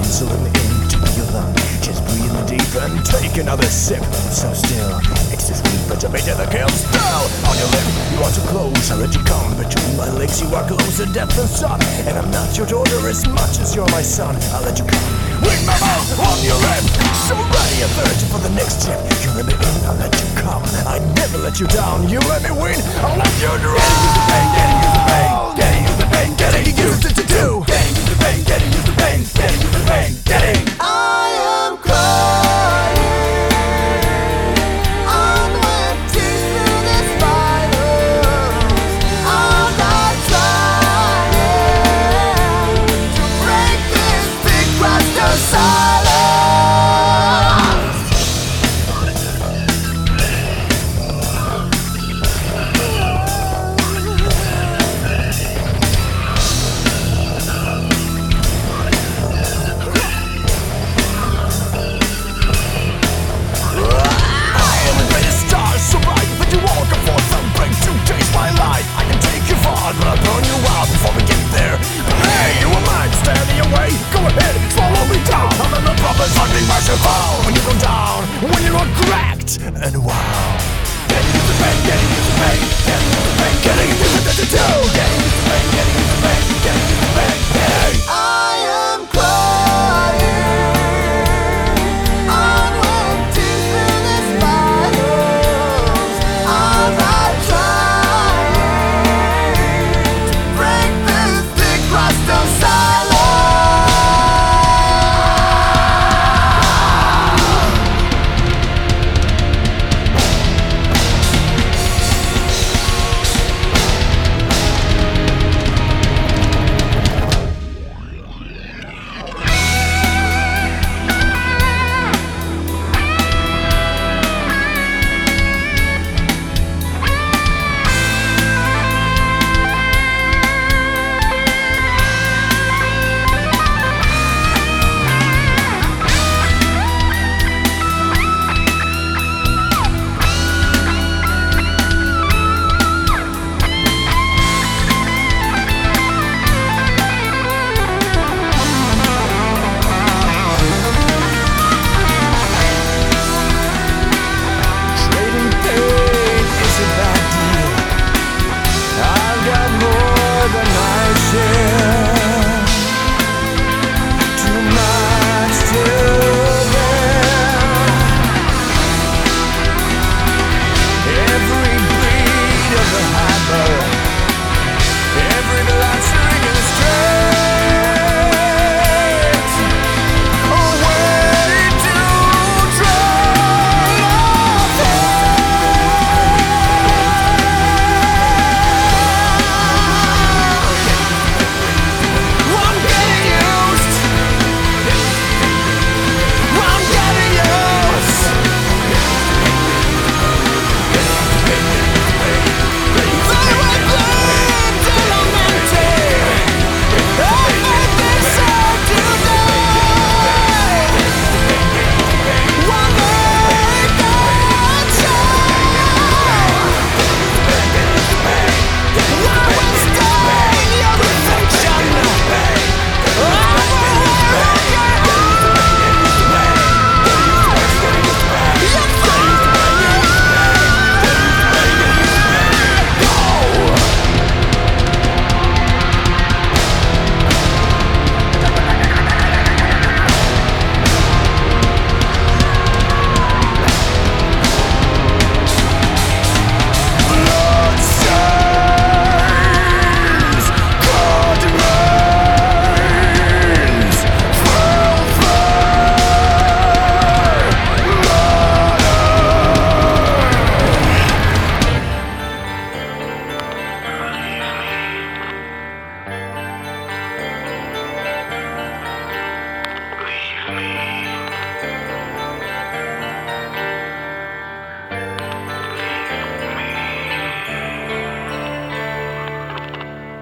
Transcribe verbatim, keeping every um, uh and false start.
so let me into your lung. Just breathe in deep and take another sip. So still, it's this sweet but bitter that kills still. On your lip, you are too close, I let you come. Between my legs, you are closer, death than sun. And I'm not your daughter as much as you're my son. I'll let you come with my mouth on your lip. So ready and thirsty for the next tip. You let me in, I'll let you come. I never let you down, you let me win, I'll let you drown. Getting used to pain, getting used to pain, getting used to pain, getting used to do. Getting used to pain, getting used to pain, getting used to pain, getting. I am crying on empty through this virus. I'm not trying to break this big crust of silence. But I'll burn you out before we get there. Hey, you were mine, standing away. Go ahead, swallow me down. I'm in the promise, hunting merciful. When you go down, when you are cracked, and wow. Getting used to pain, getting used to pain, getting used to pain, getting used to do. Getting used to pain, getting used to pain, getting used to